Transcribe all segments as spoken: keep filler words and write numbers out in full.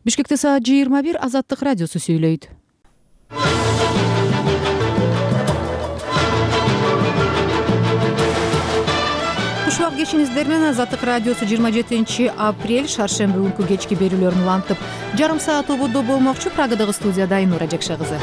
Бишкекте саат жыйырма бир, Азаттык радиосу сүйлөйт. Кушубак кешиңиздер менен Азаттык радиосу жыйырма жетинчи апрель шаршемби күнкү кечки берүүлөрүн улантып, жарым саат ободо болмокчу. Прагадагы студияда Айнура Жекше кызы.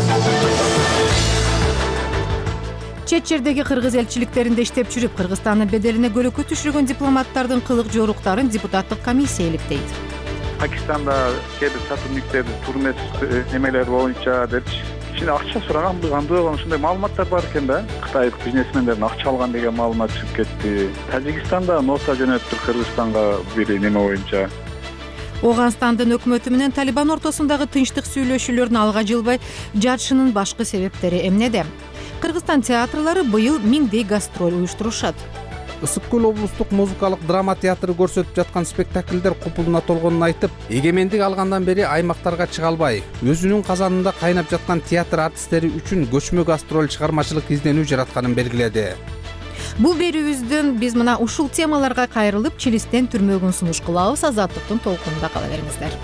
Чет жердеги кыргыз элчиликтеринде иштеп жүрүп, Кыргызстандын беделине көлөкө түшүргөн дипломаттардын кылык жоруктарын депутаттык комиссия иликтейт. Пакистанда кээ бир сотрудниктер турмес немелер боюнча деп кичине акча сураган, андуу ошондой маалыматтар бар экен да. Кытайлык бизнесмендердин акча алган деген маалымат чыгып кетти. Тажикстанда нота жөнөттү Кыргызстанга бир неме боюнча. Ооганстандын өкмөтү менен Талибан ортосундагы тынчтык сүйлөшүүлөрдүн алга жылбай жатышынын башкы себептери эмнеде? Кыргызстан театрлары быйыл миңдей гастроль уюштурушат. Ысык көл облустук музыкалык драма театры көрсөтүп жаткан спектакльдер купулуна толгонун айтып, эгемендик алгандан бери аймактарга чыга албай, өзүнүн казанында кайнап жаткан театр артисттери үчүн көчмө гастроль чыгармачылык изденүү жаратканын белгиледи. Бул берүүбүздөн биз мына ушул темаларга кайрылып, Чилистен түрмөгүн сунуш кылабыз. Азаттыктын толкунунда кала бериңиздер.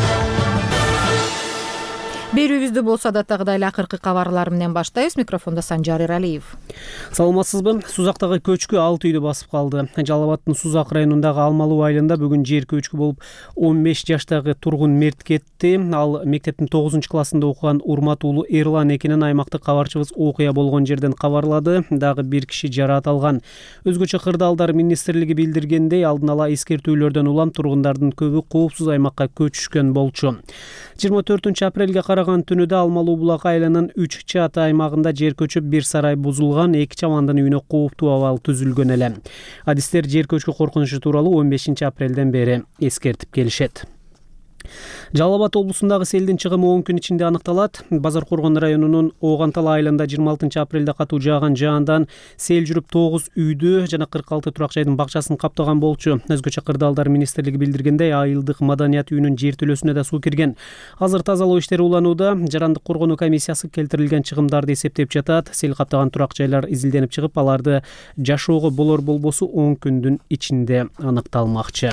Берүүбүздү болсо адаттагыдай эле акыркы кабарлар менен баштайбыз. Микрофондо Санжар Эралиев. Саламатсызбы? Сузактагы көчкү алты үйдү басып калды. Жалал Абадтын Сузак районундагы Алмалуу айылында бүгүн жер көчкү болуп, он беш жаштагы тургун мерт кетти. Ал мектептин тогузунчу классында окуган Урмат уулу Эрлан экенин аймактык кабарчыбыз окуя болгон жерден кабарлады. Дагы бир киши жараат алган. Өзгөчө кырдаалдар министрлиги билдиргендей, алдын ала эскертүүлөрдөн улам тургундардын көбү коопсуз аймакка көчүшкөн болчу. жыйырма төртүнчү апрелге караган түнүдө Алмалуу булак айылынын үч чат аймагында жер көчүп, бир сарай бузулган, эки чамандын үйүнө кооптуу абал түзүлгөн эле. Адистер жер көчкү коркунучу тууралуу он бешинчи апрелден бери эскертип келишет. Жалал Абад облусундагы селдин чыгымы он күн ичинде аныкталат. Базар Коргон районунун Огантал айылында жыйырма алтынчы апрелде катуу жааган жаандан сел жүрүп тогуз үйдү жана кырк алты турак жайдын бакчасын каптаган болчу. Өзгөчө кырдаалдар министрлиги билдиргендей, айылдык маданият үйүнүн жертөлөсүнө да суу кирген. Азыр тазалоо иштери уланууда. Жарандык коргонуу комиссиясы келтирилген чыгымдарды эсептеп жатат. Сел каптаган турак жайлар изилденип чыгып, аларды жашоого болор болбосу он күндүн ичинде аныкталмакчы.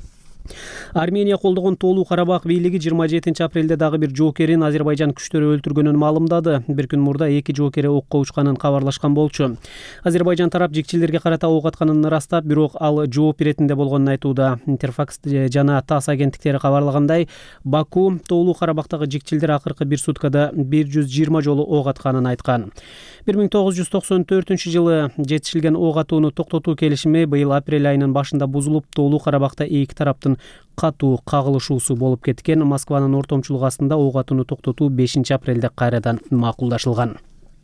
Армения колдогон Тоолуу Карабак бийлиги жыйырма жетинчи апрелде дагы бир жоокерин Азербайжан күчтөрү өлтүргөнүн маалымдады. Бир күн мурда эки жоокери окко учканын кабарлашкан болчу. Азербайжан тарап жикчилерге карата ок атканын ырастап, бирок ал жооп иретинде болгонун айтууда. Интерфакс жана ТАСС агенттиктери кабарлагандай, Баку Тоолуу Карабактагы жикчилдер акыркы бир суткада бир жүз жыйырма жолу ок атканын айткан. бир миң тогуз жүз токсон төртүнчү жылы жетишилген ок атууну токтотуу келишими быйыл апрель айынын башында бузулуп, Тоолуу Карабакта эки тараптын катуу кагылышуусу болуп кеткен. Москванын ортомчулугу астында ок атууну токтотуу бешинчи апрелде кайрадан макулдашылган.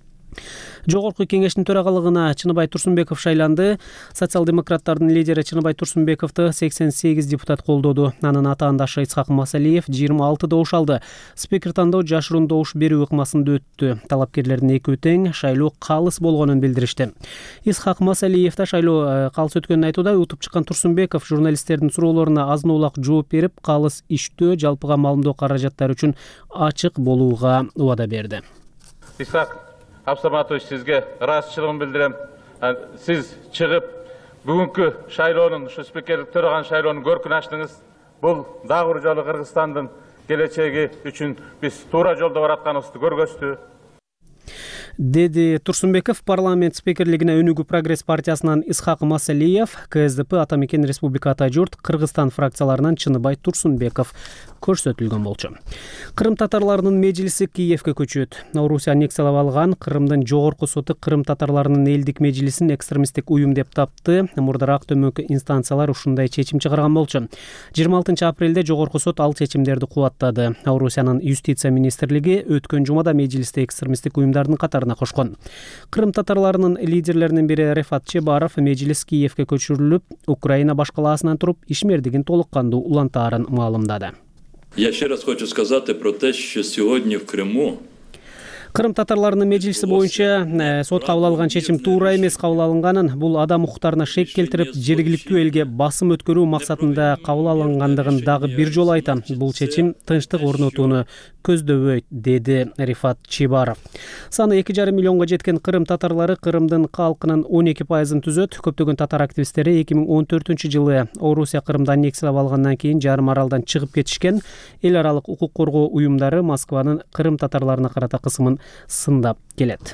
Жогорку кеңештин төрагалыгына Чыныбай Турсунбеков шайланды. Социал-демократтардын лидери Чыныбай Турсунбековду сексен сегиз депутат колдоду. Анын атаандашы Исхак Масалиев жыйырма алты добуш алды. Спикер тандоо жашыруун добуш берүү ыкмасында өттү. Талапкерлердин экөө тең, шайлоо калыс болгонун билдиришти. Исхак Масалиев да шайлоо калыс өткөнүн айтууда. Утуп чыккан Турсунбеков журналисттердин суроолоруна азын улак жооп берип, калыс иштөө, жалпыга маалымдоо каражаттары үчүн ачык болууга убада берди. Исхак Абсаматович, сизге ыраазычылыгымды билдирем. Сиз чыгып, бүгүнкү шайлоонун, ушу спикерлик төрөгөн шайлоонун көркүн ачтыңыз. Бул дагы бир жолу Кыргызстандын келечеги үчүн биз туура жолдо баратканыбызды көргөздү. Деди Турсунбеков. Парламент спикерлигине Өнүгүү Прогресс партиясынан Исхак Масалиев, КСДП Атамекен Республика Ата журт, Кыргызстан фракцияларынан Чыныбай Турсунбеков көрсөтүлгөн болчу. Кырым татарларынын межлиси Киевке көчөт. Орусия аннексиялап алган Кырымдын жогорку соту Кырым татарларынын элдик межлисин экстремисттик уюм деп тапты. Мурдараак төмөнкү инстанциялар ушундай чечим чыгарган болчу. жыйырма алтынчы апрелде жогорку сот ал чечимдерди кубаттады. Орусиянын юстиция министрлиги өткөн жумада межлисте экстремисттик уюмдардын катарына кошкон. Кырым татарларынын лидерлеринин бири Рефат Чебаров межлис Киевке көчүрүлүп, Украина башкаласынан туруп ишмердигин толук кандуу улантаарын маалымдады. Я ще раз хочу сказати про те, що сьогодні в Криму Кырым татарларынын межлиси боюнча сот кабыл алган чечим туура эмес кабыл алынганын, бул адам укуктарына шек келтирип, жергиликтүү элге басым өткөрүү максатында кабыл алынгандыгын дагы бир жолу айтам. Бул чечим тынчтык орнотууну көздөбөйт, деди Рифат Чибаров. Саны эки жарым миллионго жеткен кырым татарлары Кырымдын калкынын он эки пайызын түзөт. Көптөгөн татар активисттери эки миң он төртүнчү жылы Орусия Кырымды аннексиялап алгандан кийин жарым аралдан чыгып кетишкен. Эл аралык укук коргоо уюмдары Москванын кырым татарларына карата кысымын сындап келет.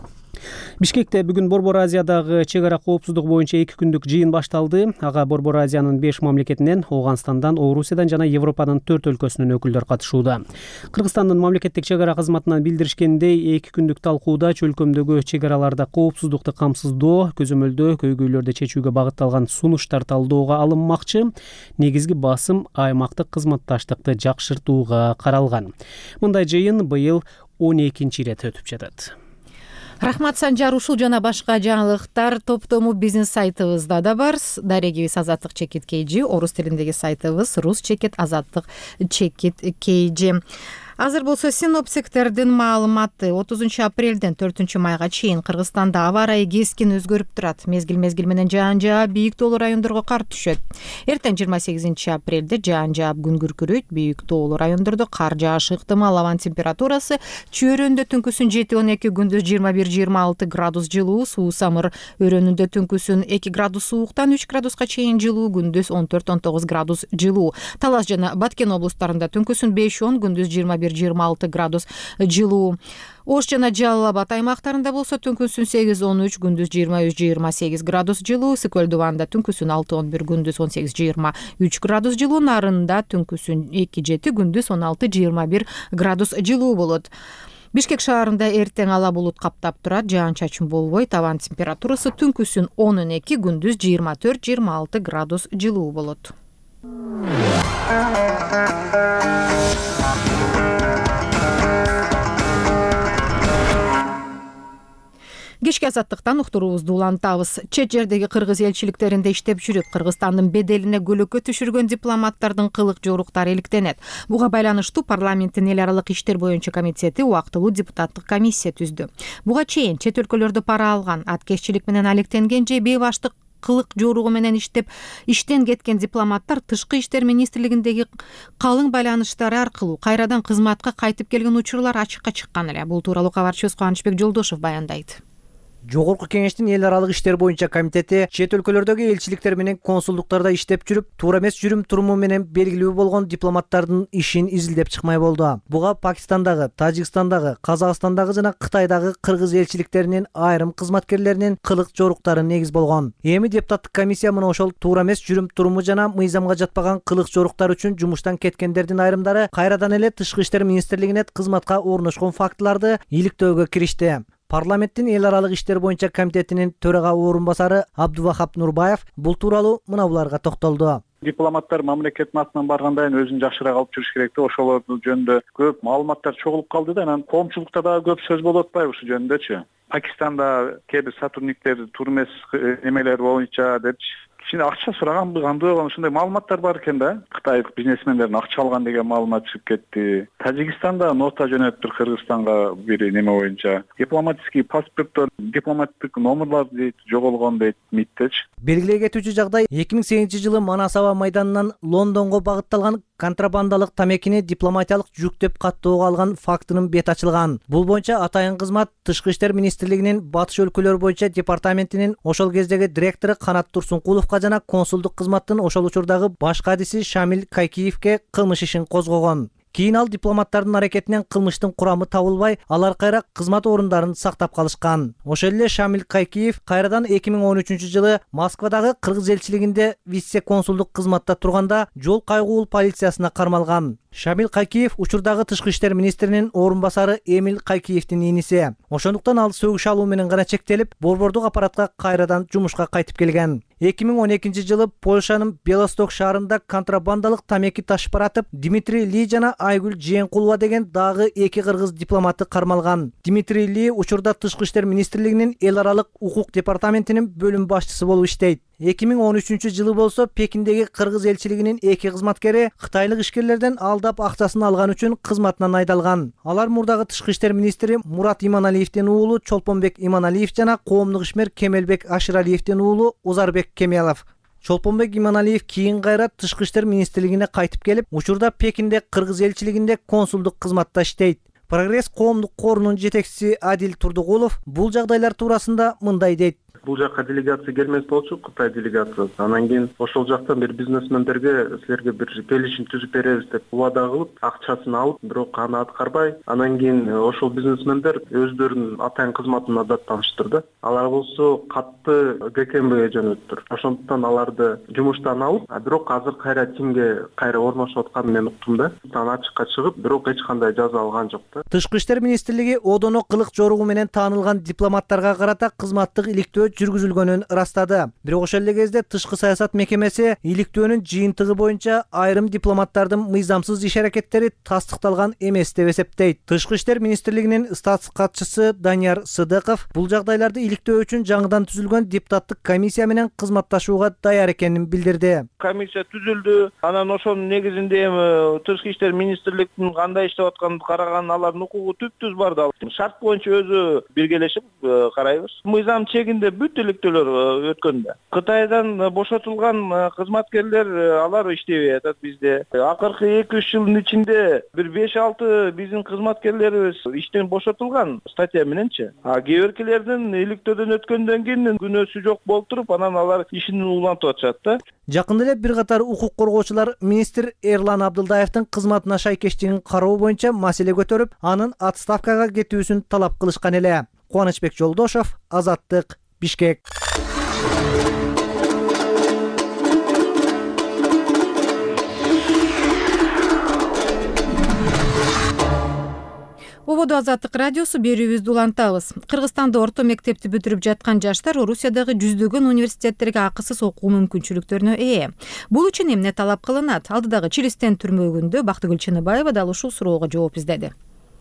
Бишкекте бүгүн Борбор Азиядагы чек ара коопсуздук боюнча эки күндүк жыйын башталды. Ага Борбор Азиянын беш мамлекетинен, Ооганстандан, Орусиядан жана Европанын төрт өлкөсүнүн өкүлдөрү катышууда. Кыргызстандын мамлекеттик чек ара кызматынан билдиришкендей, эки күндүк талкууда чөлкөмдөгү чек араларда коопсуздукту камсыздоо, көзөмөлдөө, көйгөйлөрдү чечүүгө багытталган сунуштар талдоого алынмакчы. Негизги басым аймактык кызматташтыкты жакшыртууга каралган. Мындай жыйын быйыл он экинчи ирет өтүп жатат. Рахмат, Санжар. Ушул жана башка жаңылыктар топтому бизнес сайтыбызда да бар. Дарегибиз Азаттык чекит кейжи, орус тилиндеги сайтыбыз Рус чекит Азаттык чекит кейжи. Азыр болсо синоптиктердин маалыматы отузунчу апрелден төртүнчү майга чейин Кыргызстанда аба ырайы кескин өзгөрүп турат. Мезгил-мезгил менен жаан жаап, бийик тоолуу райондорго кар түшөт. Эртең жыйырма сегизинчи апрелде жаан жаап, күн күркүрөйт, бийик тоолуу райондордо кар жаашы ыктымал. Абанын температурасы чөйрөндө түнкүсүн жети он эки, күндүз жыйырма бир жыйырма алты градус жылуу, суу самыр өрөөнүндө түнкүсүн эки градус сууктан үч градуска чейин жылуу, күндүз он төрт он тогуз градус жылуу. Талас жана Баткен облустарында түнкүсүн беш он, күндүз жыйырма бир жыйырма алты градус жылуу. Ош жана Жалал Абад аймактарында болсо түнкүсүн сегиз он үч, күндүз жыйырма үч жыйырма сегиз градус жылуу. Сыкөл Дубанда түнкүсүн алты он бир, күндүз он сегиз жыйырма үч градус жылуу. Нарында түнкүсүн эки жети, күндүз он алты жыйырма бир градус жылуу болот. Бишкек шаарында эртең ала булут каптап турат, жаан-чачын болбойт. Абанын температурасы түнкүсүн он он эки, күндүз жыйырма төрт жыйырма алты градус жылуу болот. Кечки Азаттыктан уктуруубузду улантабыз. Чет жердеги кыргыз элчиликтеринде иштеп жүрүп, Кыргызстандын беделине көлөкө түшүргөн дипломаттардын кылык жоруктары иликтенет. Буга байланыштуу парламенттин эл аралык иштер боюнча комитети убактылуу депутаттык комиссия түздү. Буга чейин чет өлкөлөрдө пара алган, аткезчилик менен алектенген же бейбаштык кылык жоругу менен иштеп иштен кеткен дипломаттар Тышкы иштер министрлигиндеги калың байланыштары аркылуу кайрадан кызматка кайтып келген учурлар ачыкка чыккан эле. Бул тууралуу кабарчыбыз Кубанычбек Жолдошов баяндайт. Жогорку кеңештин эл аралык иштер боюнча комитети чет өлкөлөрдөгү элчиликтер менен консулдуктарда иштеп жүрүп, туура эмес жүрүм туруму менен белгилүү болгон дипломаттардын ишин изилдеп чыкмай болду. Буга Пакистандагы, Тажикстандагы, Казакстандагы жана Кытайдагы кыргыз элчиликтеринин айрым кызматкерлеринин кылык жоруктары негиз болгон. Эми депутаттык комиссия мына ошол туура эмес жүрүм туруму жана мыйзамга жатпаган кылык жоруктар үчүн жумуштан кеткендердин айрымдары кайрадан эле Тышкы иштер министрлигине кызматка орношкон фактыларды иликтөөгө киришти. Парламенттин эл аралык иштер боюнча комитетинин төрага орун басары Абдувахап Нурбаев бул тууралуу мына буларга токтолду. Дипломаттар мамлекеттин атынан барганда өзүн жакшыраак алып жүрүш керек да. Ошолор жөнүндө көп маалыматтар чогулуп калды да. Анан коомчулукта дагы көп сөз болуп атпайбы ушул жөнүндөчү? Пакистанда кээ бир сотрудниктер туура эмес эмелер боюнча депчи кичине акча сураган, кандай болгон ушундай маалыматтар бар экен да. Кытайлык бизнесмендердин акча алган деген маалымат чыгып кетти. Тажикстанда нота жөнөттүр Кыргызстанга бир неме боюнча. Дипломатический паспорттор, дипломаттык номерлар дейт, жоголгон дейт МИДтечи. Белгилей кетүүчү жагдай эки миң сегизинчи жылы Манас аба майданынан Лондонго багытталган контрабандалык тамекини дипломатиялык жүк деп каттоого алган фактынын бет ачылган. Бул боюнча атайын кызмат Тышкы иштер министрлигинин батыш өлкөлөр боюнча департаментинин ошол кездеги директору Канат Турсункуловго жана консулдук кызматтын ошол учурдагы баш кадиси Шамил Кайкиевке кылмыш ишин козгогон. Кийин ал дипломаттардын аракетинен кылмыштын курамы табылбай, алар кайра кызмат орундарын сактап калышкан. Ошол эле Шамил Кайкиев кайрадан эки миң он үчүнчү жылы Москвадагы кыргыз элчилигинде вице консулдук кызматта турганда жол кайгуул полициясына кармалган. Шамил Кайкиев учурдагы Тышкы иштер министринин орун басары Эмил Кайкиевдин иниси. Ошондуктан ал сөгүш алуу менен гана чектелип, борбордук аппаратка кайрадан жумушка кайтып келген. эки миң он экинчи жылы Польшанын Белосток шаарында контрабандалык тамеки ташып баратып, Дмитрий Ли жана Айгүл Жээнкулова деген дагы эки кыргыз дипломаты кармалган. Дмитрий Ли учурда Тышкы иштер министрлигинин эл аралык укук департаментинин бөлүм башчысы болуп иштейт. эки миң он үчүнчү жылы болсо Пекиндеги кыргыз элчилигинин эки кызматкери кытайлык ишкерлерден алдап акчасын алган үчүн кызматынан айдалган. Алар мурдагы тышкы иштер министри Мурат Иманалиевдин уулу Чолпонбек Иманалиев жана коомдук ишмер Кемелбек Аширалиевдин уулу Узарбек Кемелов. Чолпонбек Иманалиев кийин кайра тышкы иштер министрлигине кайтып келип, учурда Пекинде кыргыз элчилигинде консулдук кызматта иштейт. Прогресс коомдук корунун жетекчиси Адил Турдугулов бул жагдайлар туурасында мындай дейт. Бул жакка делегация келмес болчу, Кытай делегациясы. Анан кийин ошол жактан бир бизнесмендерге силерге бир келишим түзүп беребиз деп убада кылып, акчасын алып, бирок аны аткарбай, анан кийин ошол бизнесмендер өздөрүнүн атайын кызматын азаттаныштыр. Алар болсо катты Гэ Ка Эм Бге жөнөттүр. Ошондуктан аларды жумуштан алып, бирок азыр кайра тимге кайра орношуп атканын мен уктум да. Аны ачыкка чыгып, бирок эч кандай жаза алган жок да. Тышкы иштер министрлиги одоно кылык жоругу менен таанылган дипломаттарга карата кызматтык иликтөө жүргүзүлгөнүн ырастады. Бирок ошол эле кезде тышкы саясат мекемеси иликтөөнүн жыйынтыгы боюнча айрым дипломаттардын мыйзамсыз иш аракеттери тастыкталган эмес деп эсептейт. Тышкы иштер министрлигинин статс катчысы Данияр Сыдыков бул жагдайларды иликтөө үчүн жаңыдан түзүлгөн депутаттык комиссия менен кызматташууга даяр экенин билдирди. Комиссия түзүлдү. Анан ошонун негизинде эми тышкы иштер министрлигинин кандай иштеп атканын караган алардын укугу түп-түз бар да. Шарт боюнча өзү биргелешип карайбыз. Мыйзам чегинде бүт иликтөөлөр өткөн да. Кытайдан бошотулган кызматкерлер алар иштебей атат бизде. Акыркы эки үч жылдын ичинде бир беш алты биздин кызматкерлерибиз иштен бошотулган статья мененчи. А кээ биркилердин иликтөөдөн өткөндөн кийин күнөөсү жок болуп туруп, анан алар ишин улантып атышат да. Жакында эле бир катар укук коргоочулар министр Эрлан Абдылдаевдин кызматына шайкештигин кароо боюнча маселе көтөрүп, анын отставкага кетүүсүн талап кылышкан эле. Кубанычбек Жолдошов, Азаттык, Бишкек. Ободо Азаттык радиосу берүүбүздү улантабыз. Кыргызстанда орто мектепти бүтүрүп жаткан жаштар Орусиядагы жүздөгөн университеттерге акысыз окуу мүмкүнчүлүктөрүнө ээ. Бул үчүн эмне талап кылынат? Алдыдагы Чилистен түрмөгүндө Бактыгүл Чыныбаева дал ушул суроого жооп издеди.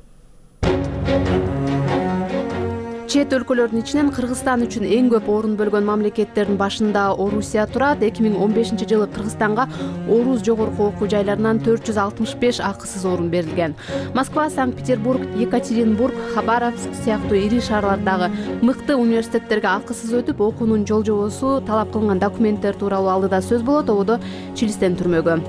Чет өлкөлөрдүн ичинен Кыргызстан үчүн эң көп орун бөлгөн мамлекеттердин башында Орусия турат. эки миң он бешинчи жылы Кыргызстанга Орус жогорку окуу жайларынан төрт жүз алтымыш беш акысыз орун берилген. Москва, Санкт-Петербург, Екатеринбург, Хабаровск сыяктуу ири шаарлардагы мыкты университеттерге акысыз өтүп, окуунун жол жобосу, талап кылынган документтер тууралуу алдыда сөз болот. Ободо Чилистен түрмөгү.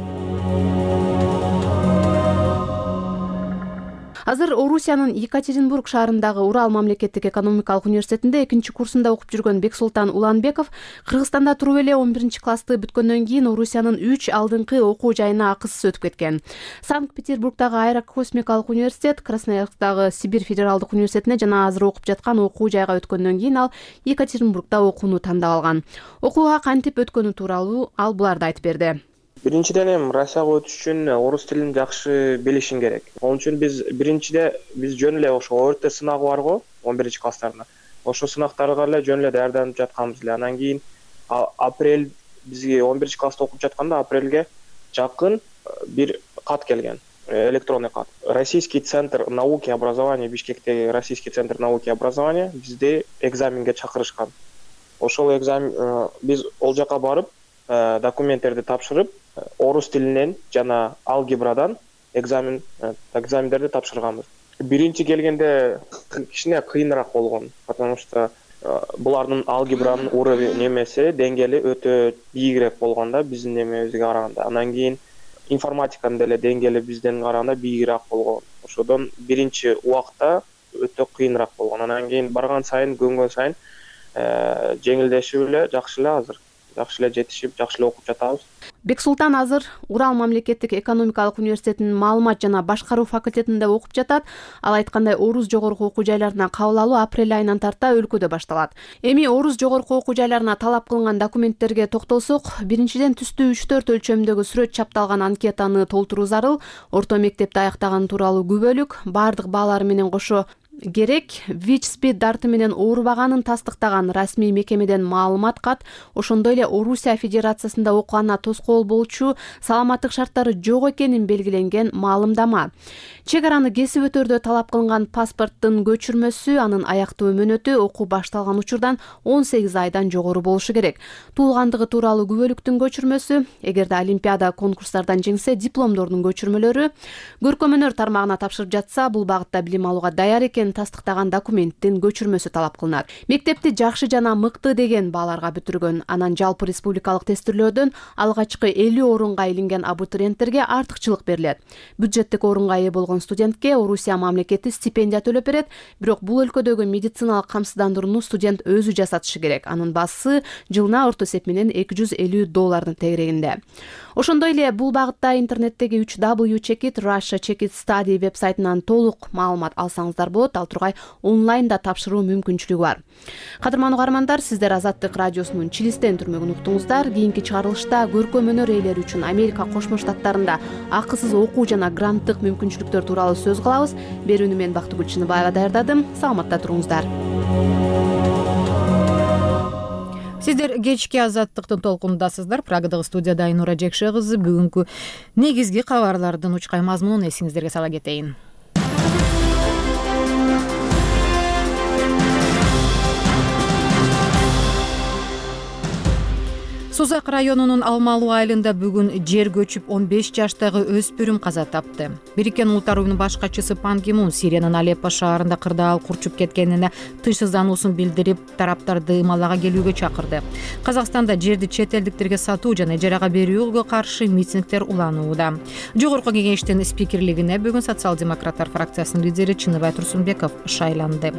Азыр Орусиянын Екатеринбург шаарындагы Урал мамлекеттик экономикалык университетинде экинчи курсунда окуп жүргөн Бексултан Уланбеков Кыргызстанда туруп эле он биринчи классты бүткөндөн кийин Орусиянын үч алдыңкы окуу жайына акысыз өтүп кеткен. Санкт-Петербургдагы Аэрокосмикалык университет, Красноярсктагы Сибирь федералдык университетине жана азыр окуп жаткан окуу жайга өткөндөн кийин ал Екатеринбургда окууну тандап алган. Окууга кантип өткөнү тууралуу ал буларды айтып берди. Биринчиден эми Россияга өтүш үчүн орус тилин жакшы билишиң керек. Onun үчүн биз биринчиде биз жөн эле ошо О Р Т сынагы барго он биринчи класстарына. Ошо сынактарга эле жөн эле даярданып жатканбыз эле. Анан кийин апрель бизге он биринчи класста окуп жатканда апрелге жакын бир кат келген. Электронный кат. Российский центр науки и образования, Бишкектеги Российский центр науки и образования бизди экзаменге чакырышкан. Ошол экзамен биз ол жака барып документтерди тапшырып, орус тилинен жана алгебрадан экзамен экзамендерди тапшырганбыз. Биринчи келгенде кичине кыйыныраак болгон, потому что булардын алгебранын уровень немеси, деңгээли өтө бийигирээк болгондо биздин немебизге караганда. Анан кийин информатиканын деле деңгээли бизден караганда бийигирээк болгон. Ошодон биринчи убакта өтө кыйыныраак болгон. Анан кийин барган сайын, көнгөн сайын жеңилдешип эле, жакшы эле азыр. Жакшы эле жетишип, жакшы эле окуп жатабыз. Бексултан азыр Урал мамлекеттик экономикалык университетинин маалымат жана башкаруу факультетинде окуп жатат. Ал айткандай, орус жогорку окуу жайларына кабыл алуу апрель айынан тарта өлкөдө башталат. Эми орус жогорку окуу жайларына талап кылынган документтерге токтолсок, биринчиден түстүү үч төрт өлчөмдөгү сүрөт чапталган анкетаны толтуруу зарыл. Орто мектепти аяктаган тууралуу күбөлүк, баардык баалары менен кошо керек. ВИЧ-СПИД дарты менен оорубаганын тастыктаган расмий мекемеден маалымат кат, ошондой эле Орусия Федерациясында окуяна тоскоол болчу саламаттык шарттары жок экенин белгиленген маалымдама. Чек араны кесип өтөрдө талап кылынган паспорттун көчүрмөсү, анын аяктуу мөөнөтү окуу башталган учурдан он сегиз айдан жогору болушу керек. Туулгандыгы тууралуу күбөлүктүн көчүрмөсү, эгерде олимпиада конкурстардан жеңсе дипломдордун көчүрмөлөрү, көркөм-өнөр тармагына тапшырып жатса, бул багытта билим алууга даяр экенин тастыктаган документтин көчүрмөсү талап кылынат. Мектепти жакшы жана мыкты деген бааларга бүтүргөн, анан жалпы республикалык тестирлөөдөн алгачкы элүү орунга илинген абитуриенттерге артыкчылык берилет. Бюджеттик орунга ээ болгон студентке Орусия мамлекети стипендия төлөп берет, бирок бул өлкөдөгү медициналык камсыздандырууну студент өзү жасатышы керек. Анын баасы жылына орто эсеп менен эки жүз элүү доллардын тегерегинде. Ошондой эле бул багытта интернеттеги үч дабл ю чекит Russia Check-it Study вебсайтынан толук маалымат алсаңыздар болот. Ал тургай онлайнда тапшыруу мүмкүнчүлүгү бар. Кадырман угармандар, сиздер Азаттык радиосунун Чилистен түрмөгүн уктуңуздар. Кийинки чыгарылышта көркөм-өнөр ээлери үчүн Америка Кошмо Штаттарында акысыз окуу жана гранттык мүмкүнчүлүктөр тууралуу сөз кылабыз. Берүүнү мен Бактыгүл Чыныбаева даярдадым. Саламатта туруңуздар. Сиздер кечки Азаттыктын толкунундасыздар. Прагадагы студияда Айнура Жекше кызы. Бүгүнкү негизги кабарлардын учкай мазмунун эсиңиздерге сала кетейин. Сузак районунун Алмалуу айылында бүгүн жер көчүп он беш жаштагы өспүрүм каза тапты. Бириккен Улуттар уюмунун башкачысы Пан Ги Мун Сириянын Алеппо шаарында кырдаал курчуп кеткенине тынчсыздануусун билдирип, тараптарды ымалага келүүгө чакырды. Казакстанда жерди чет элдиктерге сатуу жана ижарага берүүгө каршы митингдер уланууда. Жогорку кеңештин спикерлигине бүгүн социал-демократтар фракциясынын лидери Чыныбай Турсунбеков шайланды.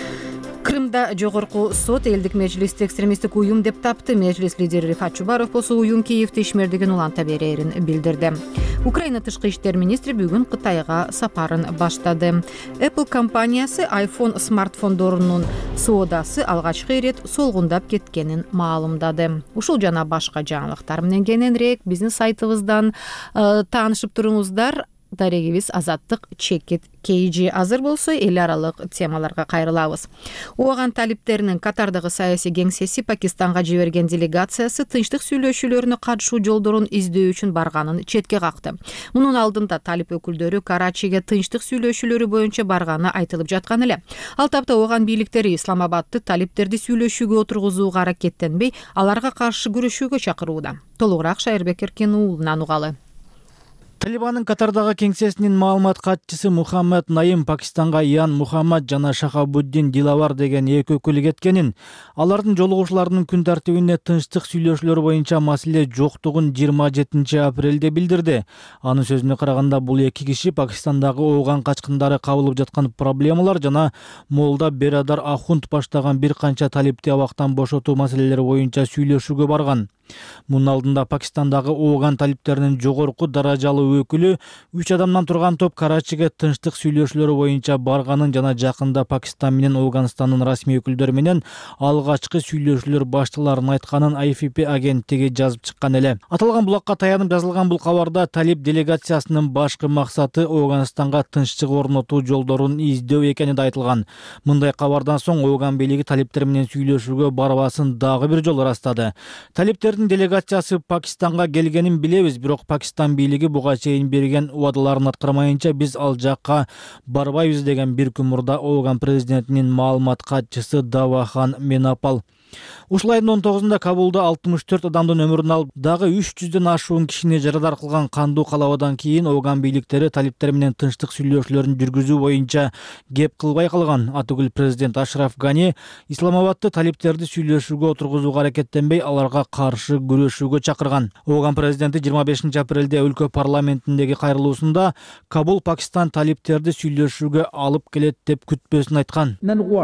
Крымда жогорку сот элдик межлисти экстремисттик уюм деп тапты. Межлис лидери Рифат Чубаров болсо уюм Киевде ишмердигин уланта берерин билдирди. Украина тышкы иштер министри бүгүн Кытайга сапарын баштады. Apple компаниясы iPhone смартфондорунун соодасы алгачкы ирет солгундап кеткенин маалымдады. Ушул жана башка жаңылыктар менен кененирээк биздин сайтыбыздан таанышып туруңуздар. Дарегибиз Азаттык Check-it кей джи азыр болсо эл аралык темаларга кайрылабыз. ООН талиптеринин Катардагы саясий кеңсеси Пакистанга жиберген делегациясы тынчтык сүйлөшүүлөрүнө катышуу жолдорун издөө үчүн барганын четке какты. Мунун алдында талип өкүлдөрү Карачиге тынчтык сүйлөшүүлөрү боюнча барганы айтылып жаткан эле. Ал тапта ООН бийликтери Исламабадты талиптерди сүйлөшүүгө отургузууга аракеттенбей, аларга каршы күрөшүүгө чакырууда. Толугураак Шайырбек Эркин уулунан угалы. Талибандын Катардагы кеңсесинин маалымат катчысы Мухаммад Наим Пакистанга Ян Мухаммад жана Шахабуддин Дилавар деген эки өкүл кеткенин, алардын жолугушууларынын күн тартибинде тынчтык сүйлөшүүлөр боюнча маселе жоктугун жыйырма жетинчи апрелде билдирди. Анын сөзүнө караганда, бул эки киши Пакистандагы ооган качкындары кабылып жаткан проблемалар жана Молда Берадар Ахунд баштаган бир канча талипти абактан бошотуу маселелери боюнча сүйлөшүүгө барган. Мунун алдында Пакистандагы ооган талиптеринин жогорку даражалуу өкүлү үч адамдан турган топ Карачиге тынчтык сүйлөшүүлөрү боюнча барганын жана жакында Пакистан менен Афганистандын расмий өкүлдөрү менен алгачкы сүйлөшүүлөр башталарын айтканын ай эф пи агенттиги жазып чыккан эле. Аталган булакка таянып жазылган бул кабарда талип делегациясынын башкы максаты Афганистанга тынччылык орнотуу жолдорун издөө экени да айтылган. Мындай кабардан соң Афган бийлиги талиптер менен сүйлөшүүгө барбасын дагы бир жолу ырастады. Талиптер делегациясы Пакистанга келгенин билебиз, бирок Пакистан бийлиги буга чейин берген убадаларын аткармайынча биз ал жакка барбайбыз деген бир күн мурда Афган президентинин маалымат катчысы Давахан Менапал. Ушул айдын он тогузунда Кабулда алтымыш төрт адамдын өмүрүн алып, дагы үч жүздөн ашуун кишини жарадар кылган кандуу калабадан кийин Афган бийликтери талиптер менен тынчтык сүйлөшүүлөрүн жүргүзүү боюнча кеп кылбай калган. Атүгүл президент Ашраф Гани Исламабадты талиптерди сүйлөшүүгө отургузууга аракеттенбей, аларга каршы күрөшүүгө чакырган. Афган президенти жыйырма бешинчи апрелде өлкө парламентиндеги кайрылуусунда Кабул Пакистан талиптерди сүйлөшүүгө алып келет деп күтпөсүн айткан.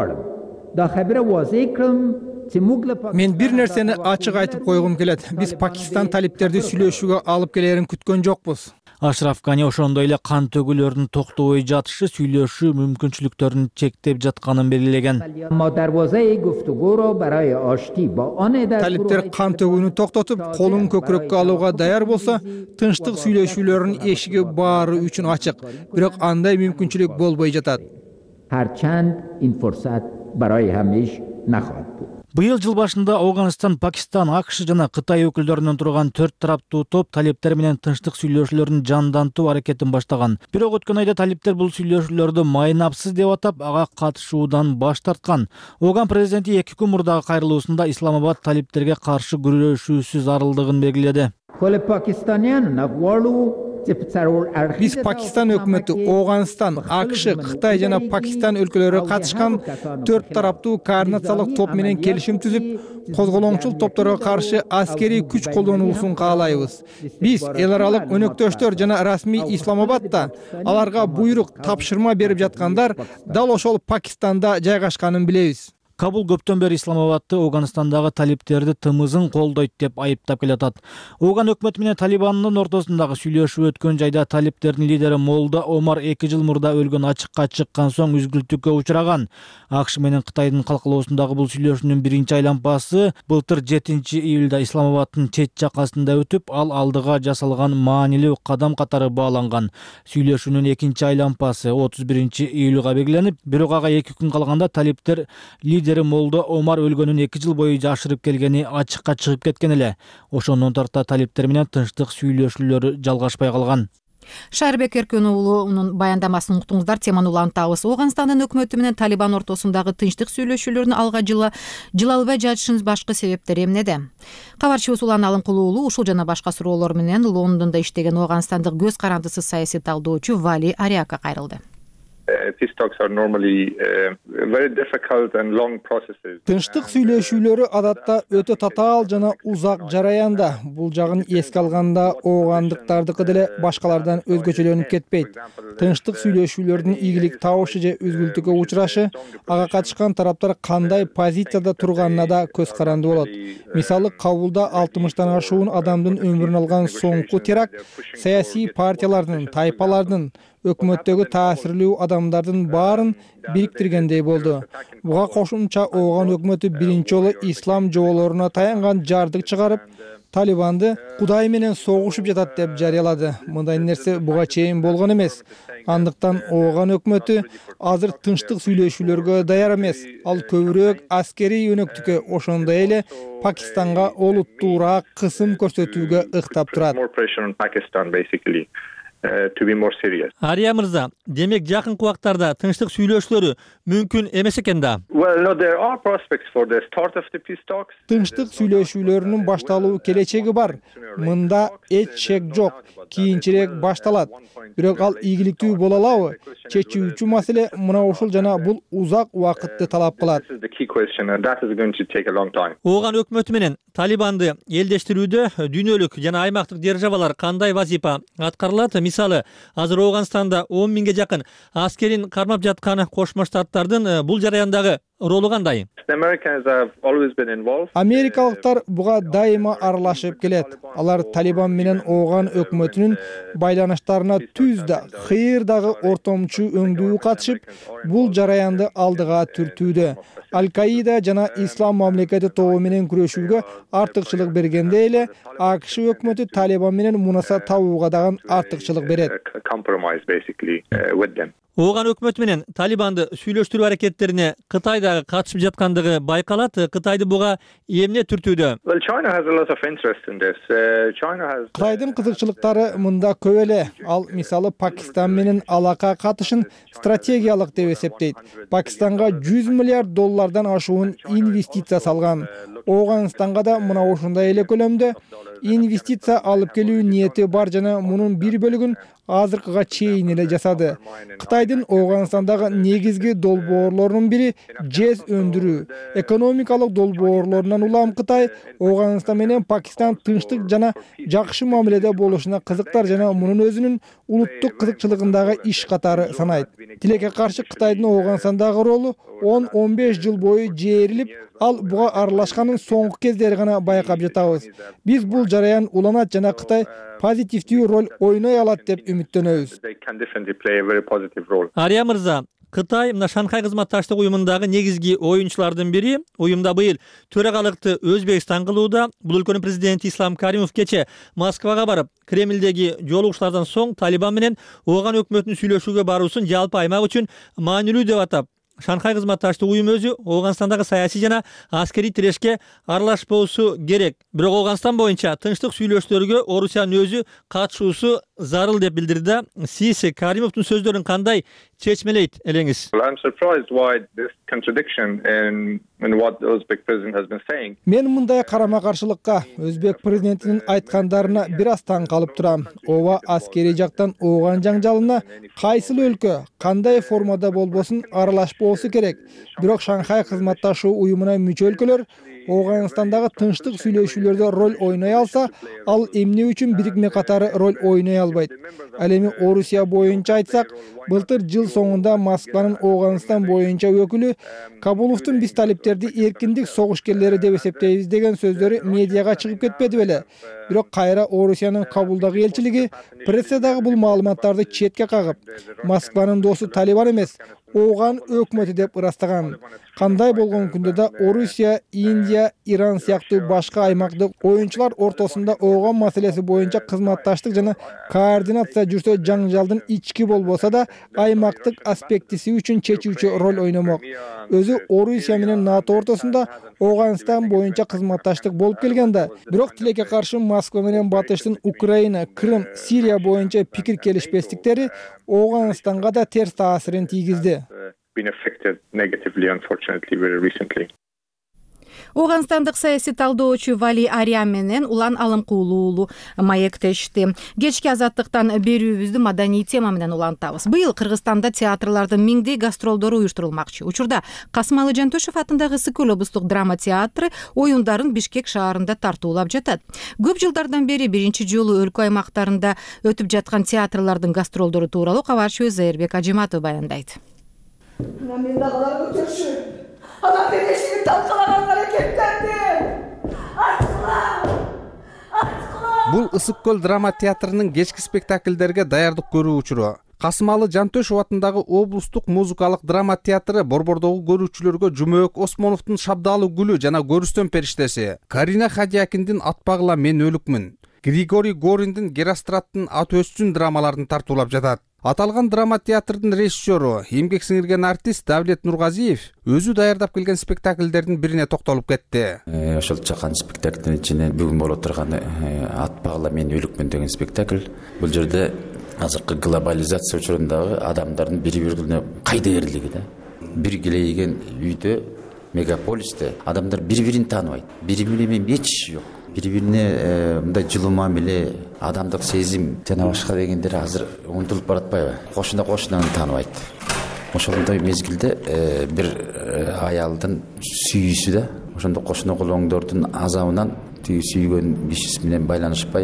Мен бир нерсени ачык айтып койгум келет. Биз Пакистан талиптерди сүйлөшүүгө алып келерин күткөн жокпуз. Ашраф Гани ошондой эле кан төгүүлөрдүн токтобой жатышы сүйлөшүү мүмкүнчүлүктөрүн чектеп жатканын белгилеген. Талиптер кан төгүүнү токтотуп, колун көкүрөккө алууга даяр болсо, тынчтык сүйлөшүүлөрдүн эшиги баары үчүн ачык. Бирок андай мүмкүнчүлүк болбой жатат. هرچند این فرصت برای همه نخواهد بود. Быйыл жыл башында Ауганстан, Пакистан, АКШ жана Кытай өкүлдөрүнөн турган төрт тараптуу топ талиптер менен тынчтык сүйлөшүүлөрүн жандантуу аракетин баштаган. Бирок өткөн айда талиптер бул сүйлөшүүлөрдү майнапсыз деп атап, ага катышуудан баш тарткан. Ауган президенти эки күн мурдагы кайрылуусунда Исламабад талиптерге каршы күрөшүүсүз арылдыгын белгиледи. Биз Пакистан өкмөтү, Ауганстан, АКШ, Кытай жана Пакистан өлкөлөрү катышкан төрт тараптуу координациялык топ менен келишим түзүп, козголоңчул топторго каршы аскерий күч колдонуусун каалайбыз. Биз эл аралык өнөктөштөр жана расмий Исламабадда аларга буйрук, тапшырма берип жаткандар дал ошол Пакистанда жайгашканын билебиз. Кабул көптөн бери Исламабадты Ауганстандагы талиптерди тымызын колдойт деп айыптап келатат. Ауган өкмөтү менен Талибандын ортосундагы сүйлөшүү өткөн жайда талиптердин лидери Молда Омар эки жыл мурда өлгөн ачыкка чыккан соң үзгүлтүккө учураган. АКШ менен Кытайдын калкалоосундагы бул сүйлөшүүнүн биринчи айлампасы былтыр жетинчи июлда Исламабадтын чет жакасында өтүп, ал алдыга жасалган маанилүү кадам катары бааланган. Сүйлөшүүнүн экинчи айлампасы отуз биринчи июлга белгиленип, бирок ага эки күн калганда талиптер лидер Молда Омар өлгөнүн эки жыл бою жашырып келгени ачыкка чыгып кеткен эле. Ошондон тарта талиптер менен тынчтык сүйлөшүүлөрү жалгашпай калган. Шарбек Эркөн уулунун баяндамасын уктуңуздар. Теманы улантабыз. Ауганстандын өкмөтү менен Талибан ортосундагы тынчтык сүйлөшүүлөрүнүн алга жыла жыла албай жатышынын башкы себептери эмнеде? Кабарчыбыз Улан Алымкулуу уулу ушул жана башка суроолор менен Лондондо иштеген ауганстандык көз карандысыз саясий талдоочу Вали Ариакка кайрылды. Тынчтык сүйлөшүүлөрү адатта өтө татаал жана узак жараянда. Бул жагын эске алганда оогандыктардыкы деле башкалардан өзгөчөлөнүп кетпейт. Тынчтык сүйлөшүүлөрдүн ийгилик табышы же үзгүлтүккө учурашы ага катышкан тараптар кандай позицияда турганына да көз каранды болот. Мисалы, Кабулда алтымыштан ашуун адамдын өмүрүн алган соңку теракт саясий партиялардын, тайпалардын, өкмөттөгү таасирлүү адамдардын баарын бириктиргендей болду. Буга кошумча Ауган өкмөтү биринчи жолу ислам жоболоруна таянган жардык чыгарып, Талибанды Кудай менен согушуп жатат деп жарыялады. Мындай нерсе буга чейин болгон эмес. Андыктан Ауган өкмөтү азыр тынчтык сүйлөшүүлөргө даяр эмес. Ал көбүрөөк аскерий өнөктүккө, ошондой эле Пакистанга олуттуураак кысым көрсөтүүгө ыктап турат. Ария мырза, демек жакынкы убактарда тынчтык сүйлөшүүлөрү мүмкүн эмес экен да? Тынчтык сүйлөшүүлөрүнүн башталуу келечеги бар. Мында эч шек жок. Кийинчерээк башталат. Бирок ал ийгиликтүү боло алабы? Чечүүчү маселе мына ушул жана бул узак убакытты талап кылат. Ауган өкмөтү менен Талибанды элдештирүүдө дүйнөлүк жана аймактык державалар кандай вазифа аткарылат? Мисалы, азыр Ауганстанда он миңге жакын аскерин кармап жаткан Кошмо Штаттардын бул жараяндагы ролу кандай? Америкалыктар буга дайыма аралашып келет. Алар Талибан менен Ауган өкмөтүнүн байланыштарына түз да, кыйыр дагы ортомчу өңдүү катышып, бул жараянды алдыга түртүүдө. Аль-Каида жана Ислам мамлекети тобу менен күрөшүүгө артыкчылык бергенде эле, АКШ өкмөтү Талибан менен мунаса табууга дагы артыкчылык берет. Ауган өкмөтү менен Талибанды сүйлөштүрүү аракеттерине Кытай дагы катышып жаткандыгы байкалат. Кытайды буга эмне түртүүдө? Кытайдын кызыкчылыктары мында көп эле. Ал мисалы Пакистан менен алака катышын стратегиялык деп эсептейт. Пакистанга жүз миллиард доллардан ашуун инвестиция салган. Ауганстанга да мына ушундай эле көлөмдө инвестиция алып келүү ниети бар жана мунун бир бөлүгүн азыркыга чейин эле жасады. Кытайдын Ауганстандагы негизги долбоорлорунун бири жез өндүрүү. Экономикалык долбоорлорунан улам Кытай Ауганстан менен Пакистан тынчтык жана жакшы мамиледе болушуна кызыктар жана мунун өзүнүн улуттук кызыкчылыгындагы иш катары санайт. Тилекке каршы Кытайдын Ауганстандагы ролу он он беш жыл бою жээрилип, ал буга аралашканын соңку кездери гана байкап жатабыз. Биз бул жараян уланат жана Кытай позитивдүү роль ойной алат деп үмүттөнөбүз. Ария мырза, Кытай мына Шанхай кызматташтык уюмундагы негизги оюнчулардын бири. Уюмда быйыл төрагалыкты Өзбекстан кылууда. Бул өлкөнүн президенти Ислам Каримов кече Москвага барып, Кремлдеги жолугушуулардан соң Талибан менен Ооган өкмөтүнүн сүйлөшүүгө баруусун жалпы аймак үчүн маанилүү деп атап, Шанхай кызматташтык уюму өзү Ооганстандагы саясий жана аскерий тирешке аралашпоосу керек. Бирок Ооганстан боюнча тынчтык сүйлөшүүлөргө Орусиянын өзү катышуусу зарыл деп билдирди. Сиз Каримовдун сөздөрүн кандай чечмелейт элеңиз? Мен мындай карама каршылыкка, Өзбек президентинин айткандарына бир аз таң калып турам. Ооба аскерий жактан Ооган жаңжалына кайсыл өлкө, кандай формада болбосун аралашпоосу керек. Бирок Шанхай кызматташуу уюмуна мүчө өлкөлөр Ооганстандагы тынчтык сүйлөшүүлөрдө роль ойной алса, ал эмне үчүн бирикме катары роль ойной албайт? Ал эми Орусия боюнча айтсак, былтыр жыл соңунда Москванын Ооганстан боюнча өкүлү Кабуловдун биз талиптерди эркиндик согушкерлери деп эсептейбиз деген сөздөрү медиага чыгып кетпеди беле? Бирок кайра Орусиянын Кабулдагы элчилиги прессадагы бул маалыматтарды четке кагып, Москванын досу Талибан эмес, Ооган өкмөтү деп ырастаган. Кандай болгон күндө да Орусия, Индия, Иран сыяктуу башка аймактык оюнчулар ортосунда Ооган маселеси боюнча кызматташтык жана координация жүрсө, жаңжалдын ички болбосо да аймактык аспектиси үчүн чечүүчү роль ойномок. Өзү Орусия менен НАТО ортосунда Ооганстан боюнча кызматташтык болуп келген да. Бирок тилекке каршы Москва менен Батыштын Украина, Крым, Сирия боюнча пикир келишпестиктери Ооганстанга да терс таасирин тийгизди. Ооганстандык саясий талдоочу Вали Ариан менен Улан Алымкулуу уулу маектешти. Кечки азаттыктан берүүбүздү маданий тема менен улантабыз. Быйыл Кыргызстанда театрлардын миңдей гастролдору уюштурулмакчы. Учурда Касымалы Жантөшев атындагы Ысык-Көл облустук драма театры оюндарын Бишкек шаарында тартуулап жатат. Көп жылдардан бери биринчи жолу өлкө аймактарында өтүп жаткан театрлардын гастролдору тууралуу кабарчыбыз Зайырбек Ажиматов баяндайт. Ana birleşimi talkalanan hareketlendi. Artıklar! Artıklar! Бул Ысык-Көл драма театрынын кечки спектакльдерге даярдык көрүү учуру. Касымалы Жантөшев атындагы облустук музыкалык драма театры борбордогу көрүүчүлөргө Жумөөк Осмоновдун Шабдаалы гүлү жана Көрүстөн периштеси, Карина Хадиякиндин Атпагыла мен өлүкмүн, Григорий Гориндин Геростраттын Ат өссүн драмаларын тартуулап жатат. Аталган драма театрдын режиссеру, эмгек сиңирген артист Давлет Нургазиев өзү даярдап келген спектакльдердин бирине токтолуп кетти. Ошол чакан спектакльдин ичинен бүгүн болуп турган Атпагыла мен өлүкмүн деген спектакль. Бул жерде азыркы глобализация учурундагы адамдардын бири-бирине кайдырлыгы да. Бир келейген үйдө, мегаполисте адамдар бири-бирин тааныбайт. Бири-бири менен эч жок. Бири-бирине мындай жылуу мамиле, адамдык сезим жана башка дегендер азыр унутулуп баратпайбы? Кошуна кошунаны тааныбайт. Ошондой мезгилде бир аялдын сүйүүсү да, ошондо кошуна колоңдордун азабынан тиги сүйгөн кишиси менен байланышпай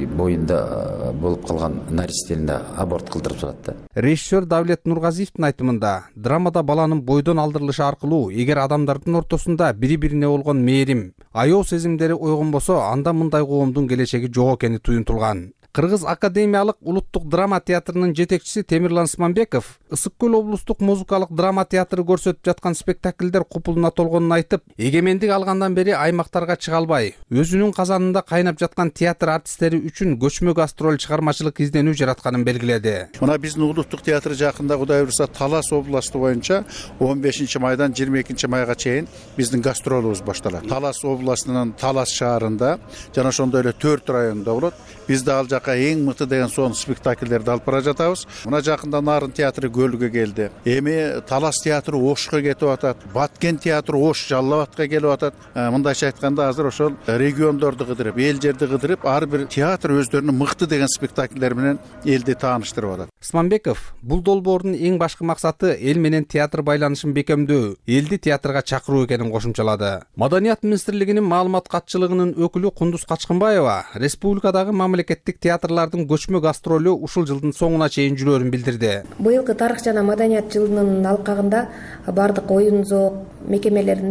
боюнда болуп калган наристелинде аборт кылдырып турат да. Режиссер Давлет Нургазиевдин айтымында, драмада баланын бойдон алдырылышы аркылуу эгер адамдардын ортосунда бири-бирине болгон мээрим, аяоо сезимдери ойгонбосо, анда мындай коомдун келечеги жок экени туюнтулган. Кыргыз академиялык улуттук драма театрынын жетекчиси Темирлан Смамбеков Ысык-Көл облустук музыкалык драма театры көрсөтүп жаткан спектакльдер купулуна толгонун айтып, эгемендик алгандан бери аймактарга чыга албай, өзүнүн казанында кайнап жаткан театр артисттери үчүн көчмө гастроль чыгармачылык изденүү жаратканын белгиледи. Мына биздин улуттук театр жакында Кудай буйруса Талас областы боюнча он бешинчи майдан жыйырма экинчи майга чейин биздин гастролубуз башталат. Талас областынын Талас шаарында жана ошондой эле төрт районунда болот. Биз да ал жака эң мыкты деген сон спектакльдерди алып бара жатабыз. Мына жакында Нарын театры Көлгө келди. Эми Талас театры Ошко кетип атат. Баткен театры Ош Жалал абадка келип атат. Мындайча айтканда азыр ошол региондорду кыдырып, эл жерди кыдырып, ар бир театр өздөрүнүн мыкты деген спектакльдер менен элди тааныштырып атат. Смамбеков бул долбоордун эң башкы максаты эл менен театр байланышын бекемдөө, элди театрга чакыруу экенин кошумчалады. Маданият министрлигинин маалымат катчылыгынын өкүлү Кундуз Качкынбаева республикадагы мамлекеттик театрлардын көчмө гастролу ушул жылдын соңуна чейин жүрөрүн билдирди. Быйылкы тарых жана маданият жылынын алкагында бардык оюн зоок мекемелерине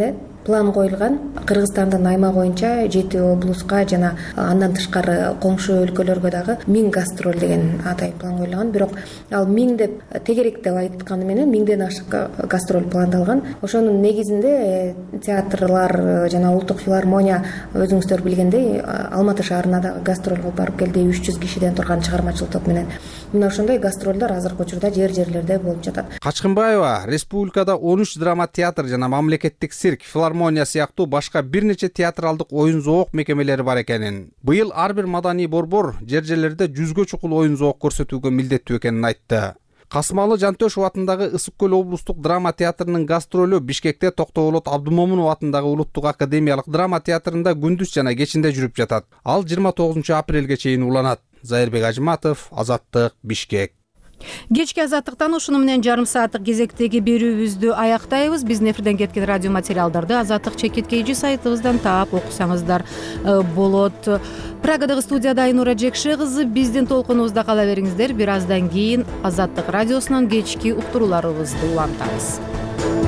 план коюлган. Кыргызстандын аймагы боюнча жети облуска жана андан тышкары коңшу өлкөлөргө дагы миң гастроль деген атай план коюлган. Бирок ал миң деп тегерек деп айтканы менен миңден ашык гастроль пландалган. Ошонун негизинде театрлар жана улуттук филармония өзүңүздөр билгендей Алматы шаарына да гастроль кылып барып келди үч жүз кишиден турган чыгармачылык топ менен. Мына ошондой гастролдор азыркы учурда жер жерлерде болуп жатат. Качкынбаева республикада он үч драма театр жана мамлекеттик цирк, филармония сыяктуу башка бир нече театралдык оюн зоок мекемелери бар экенин, быйыл ар бир маданий борбор жер жерлерде жүзгө чукул оюн зоок көрсөтүүгө милдеттүү экенин айтты. Касымалы Жантөшев атындагы Ысык көл облустук драма театрынын гастролу Бишкекте Токтоболот Абдымомунов атындагы Улуттук академиялык драма театрында күндүз жана кечинде жүрүп жатат. Ал жыйырма тогузунчу апрелге чейин уланат. Зайырбек Ажыматов, Азаттык, Бишкек. Кечки Азаттыктан ушуну менен жарым сааттык кезектеги берүүбүздү аяктайбыз. Биздин эфирден кеткен радио материалдарды Азаттык чекит kg сайтыбыздан таап окусаңыздар болот. Прагадагы студияда Айнура Жекше кызы, биздин толкунубузда кала бериңиздер. Бир аздан кийин Азаттык радиосунун кечки уктурууларыбызды улантабыз.